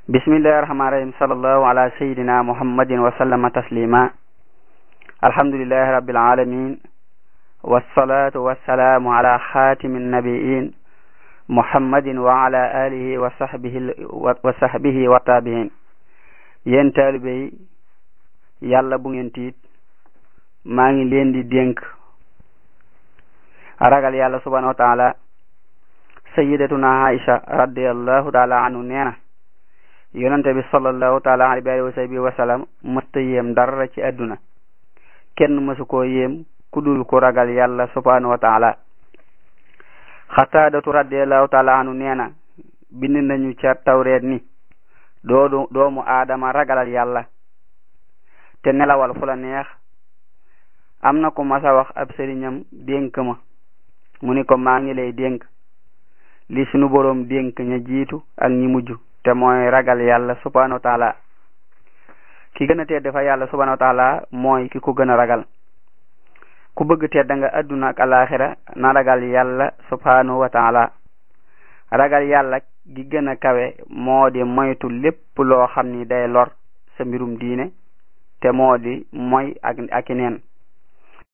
bismillahir rahmanir rahim sallallahu ala sayidina muhammadin wa sallama taslima alhamdulillahi rabbil alamin wassalatu wassalamu ala khatimin nabiyyin muhammadin wa ala alihi wa sahbihi wa tabi'in. yéen taalibe yi yàlla bu ngeen tiit maa ngi leen di dénk ragal yàlla subhanahu wa ta'ala. sayyidatuna Aisha radiyallahu ta'ala anhu neena yonente bi sallallahu ta'ala alayhi wa sallam mësta yéem dara ci àdduna kenn mësu koo yéem ku dul ko ragal yàlla subhanahu wa ta'ala. Xataadatu radiyallahu ta'ala anhu neena bind nañu ca tawreet ni doomu aadama ragalal yàlla te nelawal fu la neex. am na ko masa wax ab sëriñam dénk ma mu ni ko maa ngi lay dénk li sunu boroom dénk ña jiitu ak ñi mujj te mooy ragal yàlla subhanahu wa ta'ala. ki gën a tedd fa yàlla subhanahu wa ta'ala mooy ki ko gën a ragal. ku bëgg tedd nga adduna ak alaxira na ragal yàlla subhanahu wa ta'ala. ragal yàlla gi gën a kawe moo di moytu lépp loo xam ni day lor sa mbirum diine te moo di mooy ak i neen.